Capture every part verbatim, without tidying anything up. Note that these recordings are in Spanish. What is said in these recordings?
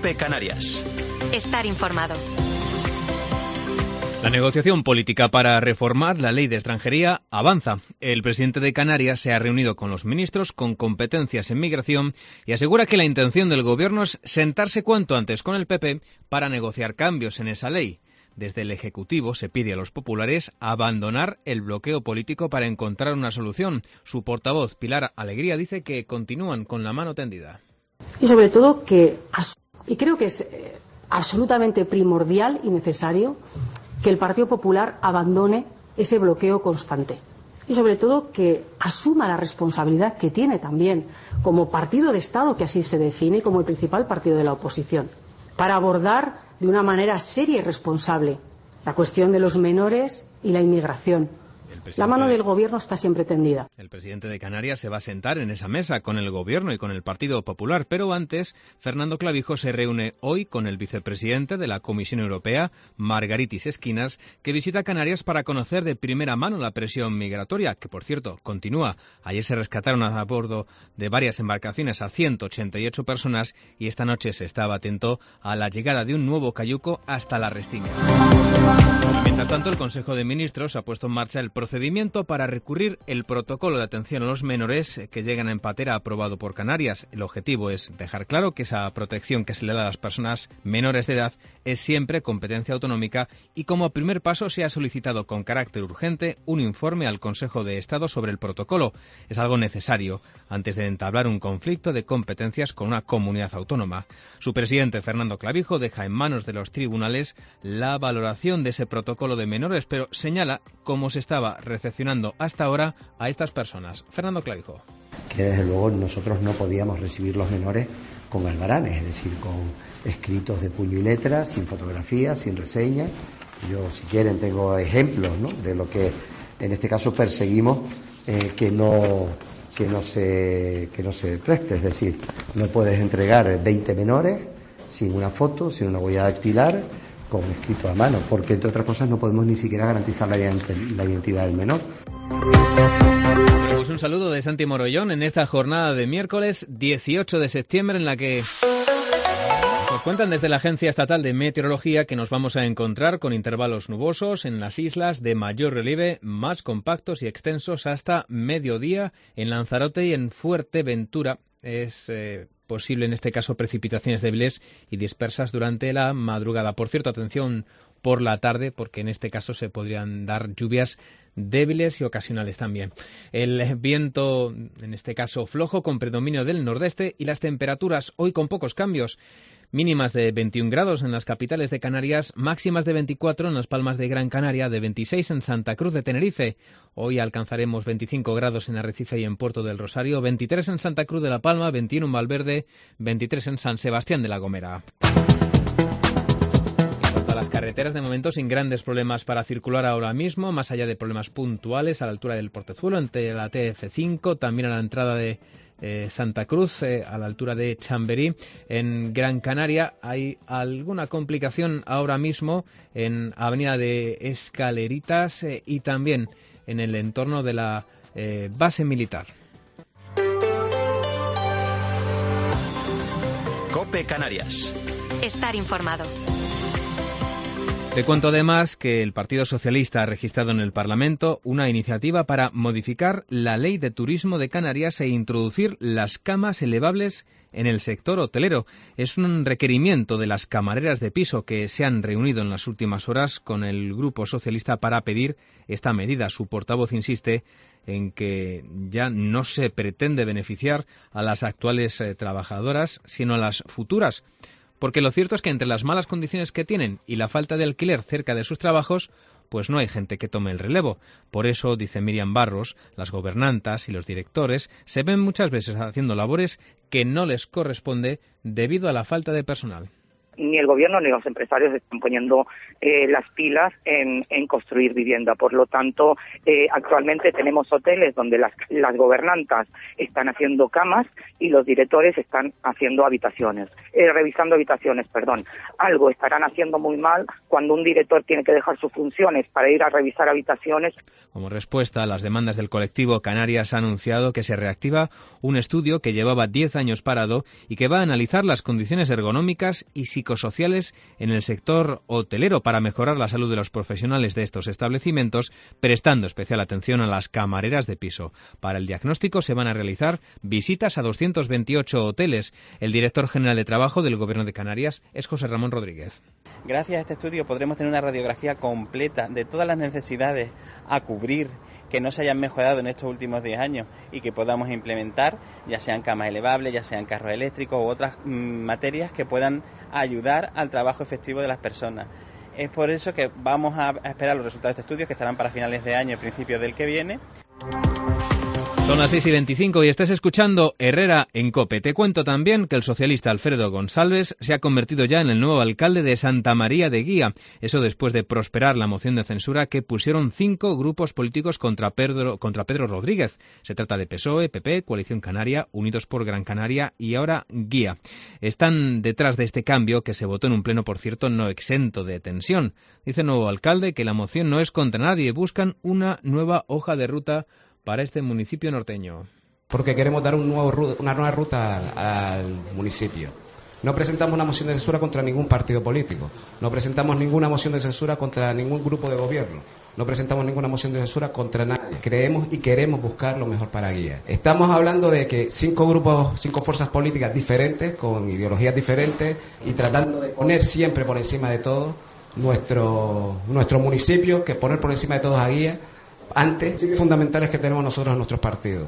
COPE Canarias. Estar informado. La negociación política para reformar la ley de extranjería avanza. El presidente de Canarias se ha reunido con los ministros con competencias en migración y asegura que la intención del gobierno es sentarse cuanto antes con el P P para negociar cambios en esa ley. Desde el Ejecutivo se pide a los populares abandonar el bloqueo político para encontrar una solución. Su portavoz, Pilar Alegría, dice que continúan con la mano tendida. Y sobre todo que, y creo que es eh, absolutamente primordial y necesario que el Partido Popular abandone ese bloqueo constante. Y sobre todo que asuma la responsabilidad que tiene también como partido de Estado, que así se define, y como el principal partido de la oposición, para abordar de una manera seria y responsable la cuestión de los menores y la inmigración. La mano del Gobierno está siempre tendida. El presidente de Canarias se va a sentar en esa mesa con el Gobierno y con el Partido Popular, pero antes, Fernando Clavijo se reúne hoy con el vicepresidente de la Comisión Europea, Margaritis Esquinas, que visita Canarias para conocer de primera mano la presión migratoria, que por cierto continúa. Ayer se rescataron a bordo de varias embarcaciones a ciento ochenta y ocho personas y esta noche se estaba atento a la llegada de un nuevo cayuco hasta la Restinga. Mientras tanto, el Consejo de Ministros ha puesto en marcha el procedimiento para recurrir el protocolo de atención a los menores que llegan en patera aprobado por Canarias. El objetivo es dejar claro que esa protección que se le da a las personas menores de edad es siempre competencia autonómica y como primer paso se ha solicitado con carácter urgente un informe al Consejo de Estado sobre el protocolo. Es algo necesario antes de entablar un conflicto de competencias con una comunidad autónoma. Su presidente, Fernando Clavijo, deja en manos de los tribunales la valoración de ese protocolo de menores, pero señala cómo se estaba recepcionando hasta ahora a estas personas. Fernando Clavijo. Que desde luego nosotros no podíamos recibir los menores con albaranes, es decir, con escritos de puño y letra, sin fotografías, sin reseñas. Yo, si quieren, tengo ejemplos, ¿no?, de lo que en este caso perseguimos eh, que no que no se que no se preste, es decir, no puedes entregar veinte menores sin una foto, sin una huella dactilar, con escrito a mano, porque entre otras cosas no podemos ni siquiera garantizar la, ident- la identidad del menor. Pues un saludo de Santi Morollón en esta jornada de miércoles dieciocho de septiembre en la que nos cuentan desde la Agencia Estatal de Meteorología que nos vamos a encontrar con intervalos nubosos en las islas de mayor relieve, más compactos y extensos hasta mediodía en Lanzarote y en Fuerteventura. Es eh, posible en este caso precipitaciones débiles y dispersas durante la madrugada. Por cierto, atención por la tarde, porque en este caso se podrían dar lluvias débiles y ocasionales también. El viento, en este caso flojo, con predominio del nordeste y las temperaturas hoy con pocos cambios. Mínimas de veintiún grados en las capitales de Canarias, máximas de veinticuatro en las Palmas de Gran Canaria, de veintiséis en Santa Cruz de Tenerife. Hoy alcanzaremos veinticinco grados en Arrecife y en Puerto del Rosario, veintitrés en Santa Cruz de la Palma, veintiuno en Valverde, veintitrés en San Sebastián de la Gomera. A las carreteras de momento sin grandes problemas para circular ahora mismo, más allá de problemas puntuales a la altura del Portezuelo, entre la T F cinco, también a la entrada de eh, Santa Cruz, eh, a la altura de Chamberí. En Gran Canaria hay alguna complicación ahora mismo en Avenida de Escaleritas eh, y también en el entorno de la eh, base militar. COPE Canarias. Estar informado. Te cuento además que el Partido Socialista ha registrado en el Parlamento una iniciativa para modificar la Ley de Turismo de Canarias e introducir las camas elevables en el sector hotelero. Es un requerimiento de las camareras de piso que se han reunido en las últimas horas con el Grupo Socialista para pedir esta medida. Su portavoz insiste en que ya no se pretende beneficiar a las actuales eh, trabajadoras, sino a las futuras. Porque lo cierto es que entre las malas condiciones que tienen y la falta de alquiler cerca de sus trabajos, pues no hay gente que tome el relevo. Por eso, dice Miriam Barros, las gobernantas y los directores se ven muchas veces haciendo labores que no les corresponde debido a la falta de personal. ni el gobierno ni los empresarios están poniendo eh, las pilas en, en construir vivienda. Por lo tanto, eh, actualmente tenemos hoteles donde las, las gobernantas están haciendo camas y los directores están haciendo habitaciones, eh, revisando habitaciones, perdón. Algo estarán haciendo muy mal cuando un director tiene que dejar sus funciones para ir a revisar habitaciones. Como respuesta a las demandas del colectivo, Canarias ha anunciado que se reactiva un estudio que llevaba diez años parado y que va a analizar las condiciones ergonómicas y psicosociales en el sector hotelero para mejorar la salud de los profesionales de estos establecimientos, prestando especial atención a las camareras de piso. Para el diagnóstico se van a realizar visitas a doscientos veintiocho hoteles. El director general de Trabajo del Gobierno de Canarias es José Ramón Rodríguez. Gracias a este estudio podremos tener una radiografía completa de todas las necesidades a cubrir que no se hayan mejorado en estos últimos diez años y que podamos implementar, ya sean camas elevables, ya sean carros eléctricos u otras mmm, materias que puedan ayudar al trabajo efectivo de las personas. Es por eso que vamos a esperar los resultados de este estudio, que estarán para finales de año y principios del que viene. Son las seis y veinticinco y estás escuchando Herrera en COPE. Te cuento también que el socialista Alfredo González se ha convertido ya en el nuevo alcalde de Santa María de Guía. Eso después de prosperar la moción de censura que pusieron cinco grupos políticos contra Pedro, contra Pedro Rodríguez. Se trata de P S O E, P P, Coalición Canaria, Unidos por Gran Canaria y ahora Guía. Están detrás de este cambio que se votó en un pleno, por cierto, no exento de tensión. Dice el nuevo alcalde que la moción no es contra nadie, buscan una nueva hoja de ruta para este municipio norteño. Porque queremos dar un nuevo, una nueva ruta al, al municipio. No presentamos una moción de censura contra ningún partido político. No presentamos ninguna moción de censura contra ningún grupo de gobierno. No presentamos ninguna moción de censura contra nadie. Creemos y queremos buscar lo mejor para Guía. Estamos hablando de que cinco grupos, cinco fuerzas políticas diferentes, con ideologías diferentes, y tratando de poner siempre por encima de todo nuestro, nuestro municipio, que poner por encima de todos a Guía, antes fundamentales que tenemos nosotros en nuestros partidos.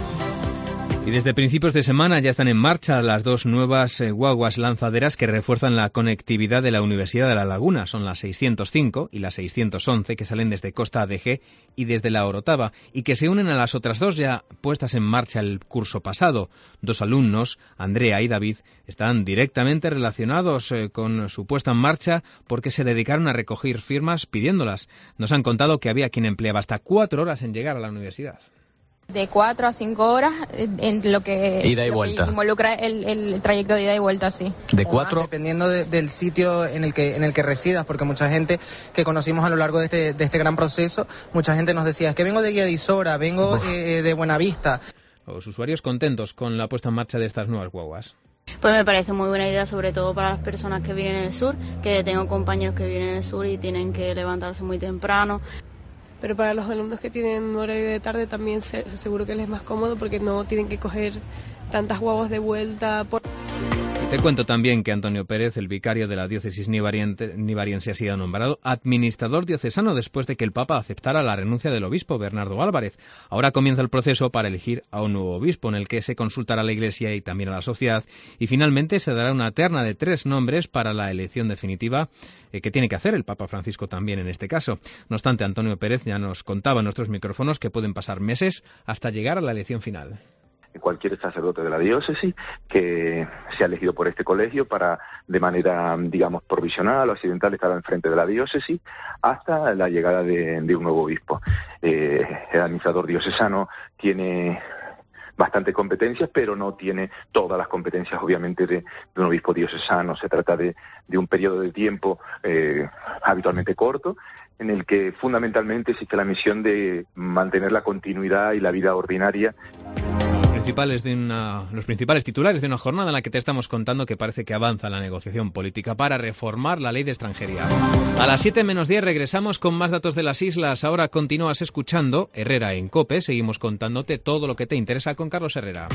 Y desde principios de semana ya están en marcha las dos nuevas eh, guaguas lanzaderas que refuerzan la conectividad de la Universidad de La Laguna. Son las seiscientos cinco y las seiscientos once que salen desde Costa A D G y desde La Orotava y que se unen a las otras dos ya puestas en marcha el curso pasado. Dos alumnos, Andrea y David, están directamente relacionados eh, con su puesta en marcha porque se dedicaron a recoger firmas pidiéndolas. Nos han contado que había quien empleaba hasta cuatro horas en llegar a la universidad. De cuatro a cinco horas en lo que, ida y lo vuelta. que involucra el, el trayecto de ida y vuelta, sí. De cuatro. Más, dependiendo de, del sitio en el que en el que residas, porque mucha gente que conocimos a lo largo de este, de este gran proceso, mucha gente nos decía, es que vengo de Guía de Isora, vengo eh, de Buenavista. Los usuarios contentos con la puesta en marcha de estas nuevas guaguas. Pues me parece muy buena idea, sobre todo para las personas que viven en el sur, que tengo compañeros que viven en el sur y tienen que levantarse muy temprano. Pero para los alumnos que tienen horario de tarde también seguro que les es más cómodo porque no tienen que coger tantas guaguas de vuelta. Por... Te cuento también que Antonio Pérez, el vicario de la diócesis nivariense, ha sido nombrado administrador diocesano después de que el Papa aceptara la renuncia del obispo Bernardo Álvarez. Ahora comienza el proceso para elegir a un nuevo obispo en el que se consultará a la Iglesia y también a la sociedad y finalmente se dará una terna de tres nombres para la elección definitiva eh, que tiene que hacer el Papa Francisco también en este caso. No obstante, Antonio Pérez ya nos contaba en nuestros micrófonos que pueden pasar meses hasta llegar a la elección final. Cualquier sacerdote de la diócesis que sea elegido por este colegio para, de manera, digamos, provisional o accidental, estar al frente de la diócesis hasta la llegada de, de un nuevo obispo. Eh, el administrador diocesano tiene bastantes competencias, pero no tiene todas las competencias, obviamente, de, de un obispo diocesano. Se trata de, de un periodo de tiempo eh, habitualmente corto, en el que fundamentalmente existe la misión de mantener la continuidad y la vida ordinaria. Principales de una, los principales titulares de una jornada en la que te estamos contando que parece que avanza la negociación política para reformar la ley de extranjería. A las siete menos diez regresamos con más datos de las islas. Ahora continúas escuchando Herrera en COPE. Seguimos contándote todo lo que te interesa con Carlos Herrera.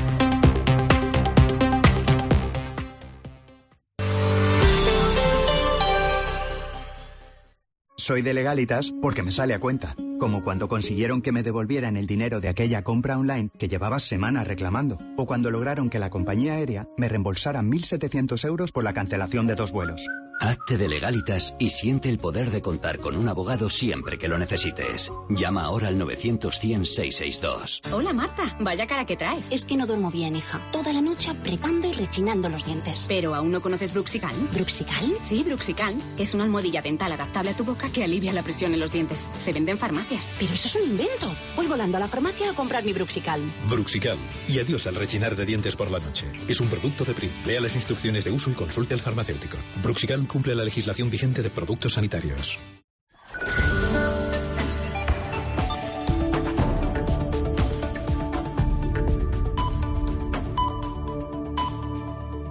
Soy de Legalitas porque me sale a cuenta. Como cuando consiguieron que me devolvieran el dinero de aquella compra online que llevaba semanas reclamando. O cuando lograron que la compañía aérea me reembolsara mil setecientos euros por la cancelación de dos vuelos. Hazte de Legalitas y siente el poder de contar con un abogado siempre que lo necesites. Llama ahora al novecientos cien seiscientos sesenta y dos. Hola Marta, vaya cara que traes. Es que no duermo bien, hija. Toda la noche apretando y rechinando los dientes. ¿Pero aún no conoces Bruxical? ¿Bruxical? Sí, Bruxical, que es una almohadilla dental adaptable a tu boca que alivia la presión en los dientes. Se vende en farmacias. Pero eso es un invento. Voy volando a la farmacia a comprar mi Bruxical. Bruxical. Y adiós al rechinar de dientes por la noche. Es un producto de Prim. Lea las instrucciones de uso y consulte al farmacéutico. Bruxical cumple la legislación vigente de productos sanitarios.